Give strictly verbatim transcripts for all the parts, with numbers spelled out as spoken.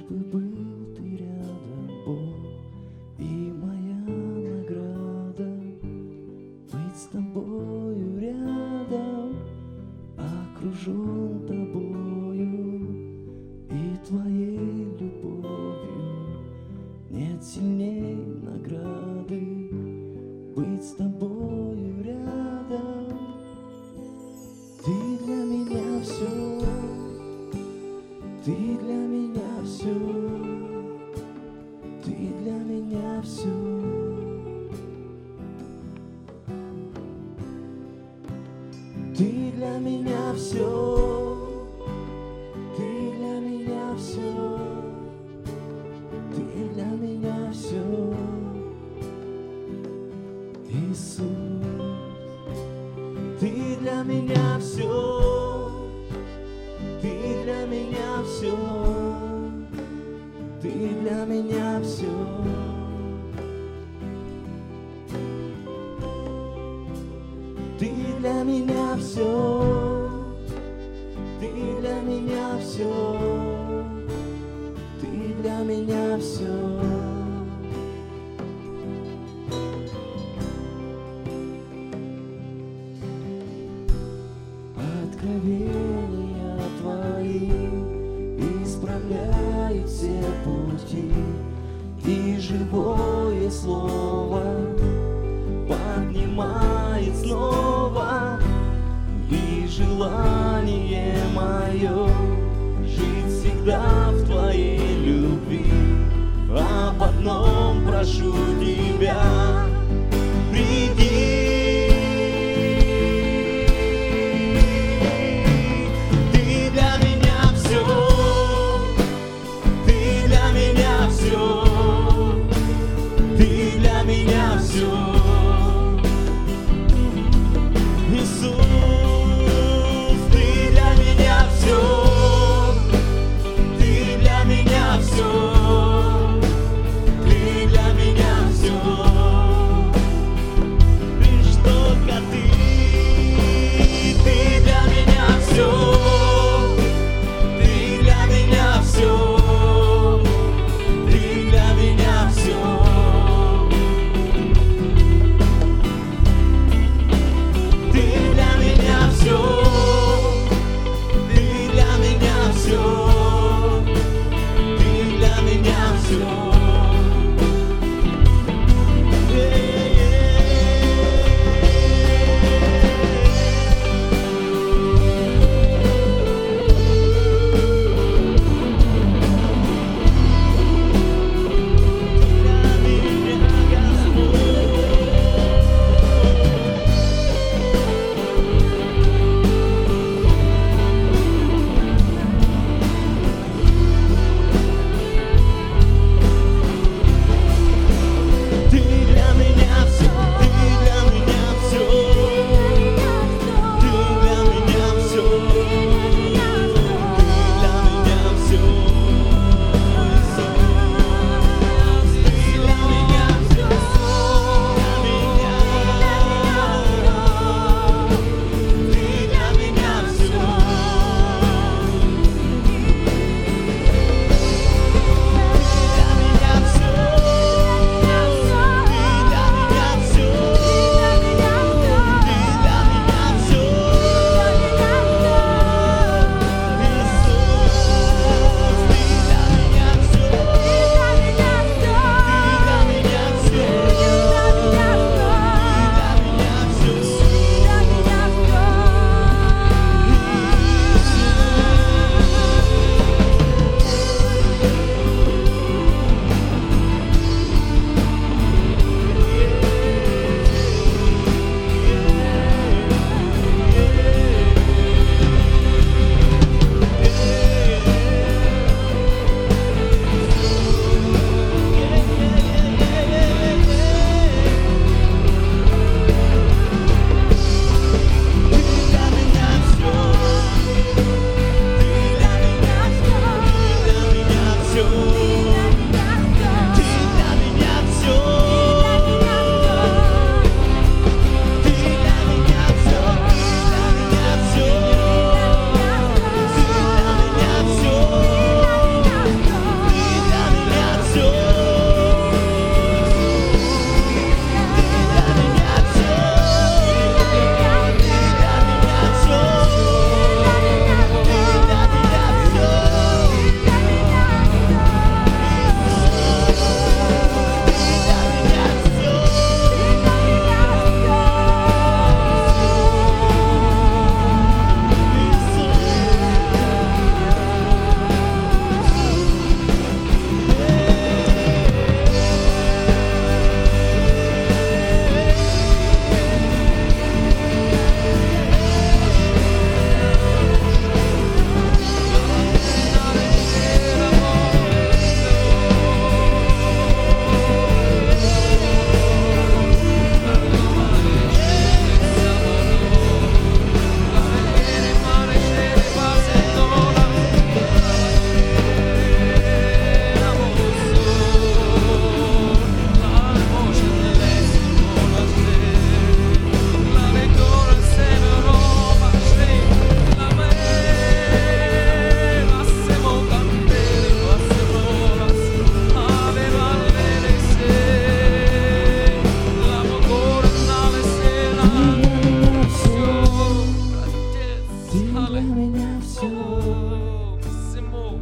бы был ты рядом, Бог, и моя награда быть с тобою рядом, окружен тобою и твоей любовью. Нет сильней награды быть с тобою рядом. Ты для меня все, ты для меня все, ты для меня все. Ты для меня все, ты для меня все, ты для меня все. Иисус, ты для меня все, ты для меня все, ты для меня все. Ты для меня все, ты для меня все, ты для меня все. Откровения твои исправляют все пути, и живое слово поднимает снова, и желание мое жить всегда в твоей любви. Об одном прошу тебя, приди. Ты для меня все, ты для меня все, ты для меня все. Иисус, ты для меня все, ты для меня все, ты для меня все.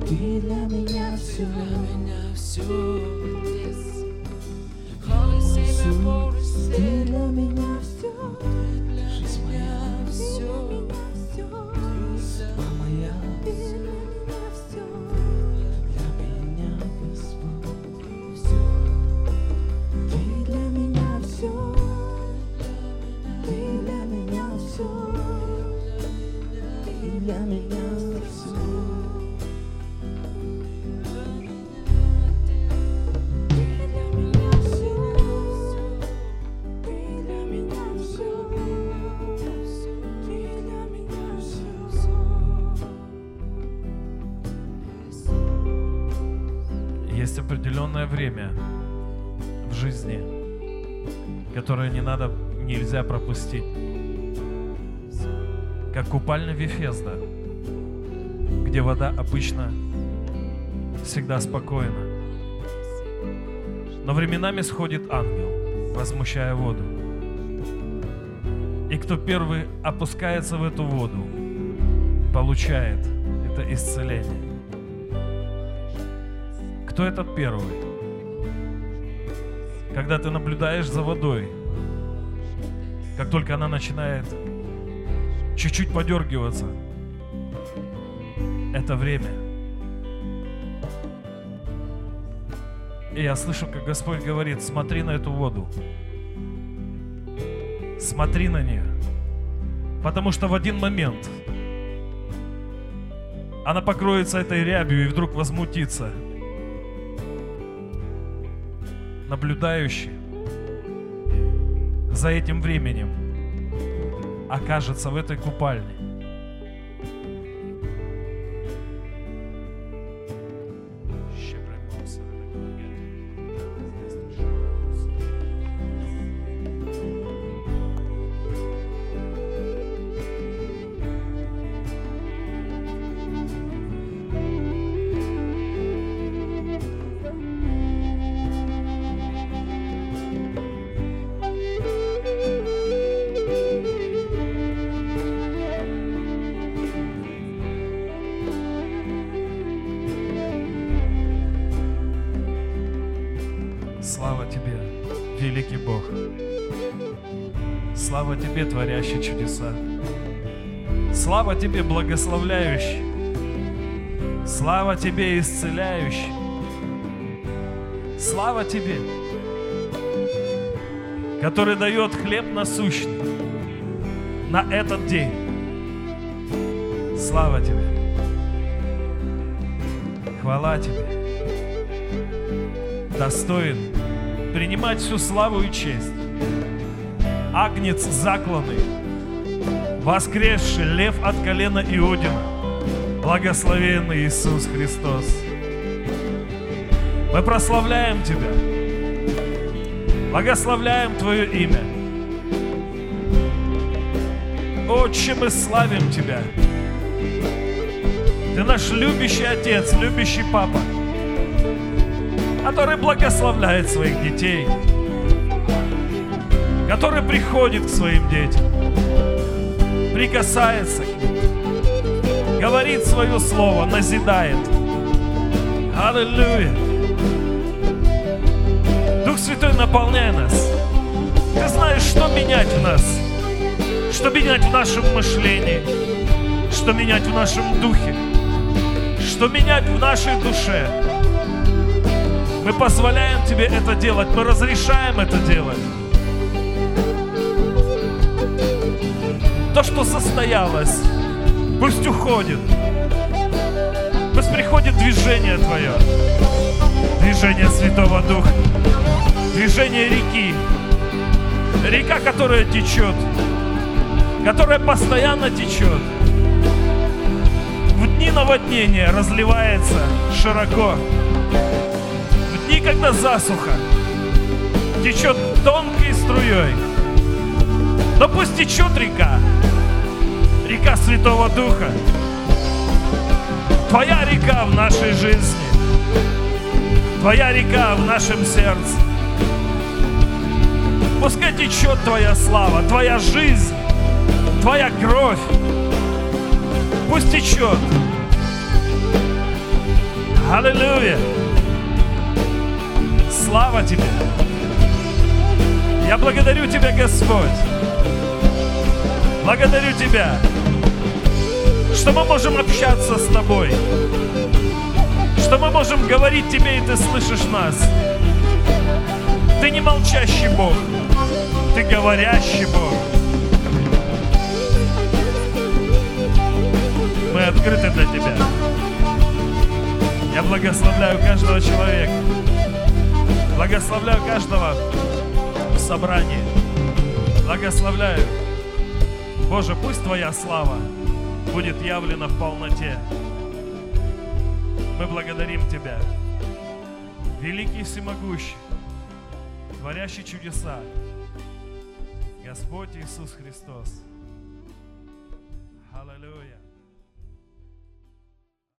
Ты для меня все, ты для меня все, жизнь моя, судьба моя, ты для меня все, для меня, Господь, ты для меня все, ты для меня все, ты для меня все. Есть определенное время в жизни, которое не надо, нельзя пропустить. Как купальня Вифезда, где вода обычно всегда спокойна. Но временами сходит ангел, возмущая воду. И кто первый опускается в эту воду, получает это исцеление. Кто этот первый? Когда ты наблюдаешь за водой, как только она начинает чуть-чуть подергиваться, это время. И я слышу, как Господь говорит: смотри на эту воду. Смотри на нее. Потому что в один момент она покроется этой рябью и вдруг возмутится. Наблюдающий за этим временем окажется в этой купальне. Слава Тебе, великий Бог. Слава Тебе, творящий чудеса. Слава Тебе, благословляющий. Слава Тебе, исцеляющий. Слава Тебе, который дает хлеб насущный на этот день. Слава Тебе. Хвала Тебе. Достоин принимать всю славу и честь. Агнец закланный, воскресший лев от колена Иудина, благословенный Иисус Христос. Мы прославляем Тебя, благословляем Твое имя. Отче, мы славим Тебя. Ты наш любящий Отец, любящий Папа, который благословляет своих детей, который приходит к своим детям, прикасается к ним, говорит свое слово, назидает. Аллилуйя! Дух Святой, наполняй нас. Ты знаешь, что менять в нас, что менять в нашем мышлении, что менять в нашем духе, что менять в нашей душе. Мы позволяем Тебе это делать, мы разрешаем это делать. То, что состоялось, пусть уходит. Пусть приходит движение Твое, движение Святого Духа, движение реки, река, которая течет, которая постоянно течет. В дни наводнения разливается широко. В дни, когда засуха, течет тонкой струей. Но пусть течет река, река Святого Духа. Твоя река в нашей жизни, Твоя река в нашем сердце. Пускай течет Твоя слава, Твоя жизнь, Твоя кровь. Пусть течет. Аллилуйя! Слава Тебе! Я благодарю Тебя, Господь! Благодарю Тебя, что мы можем общаться с Тобой, что мы можем говорить Тебе, и Ты слышишь нас. Ты не молчащий Бог, Ты говорящий Бог. Мы открыты для Тебя. Я благословляю каждого человека, благословляю каждого в собрании, благословляю. Боже, пусть Твоя слава будет явлена в полноте. Мы благодарим Тебя, великий всемогущий, творящий чудеса, Господь Иисус Христос.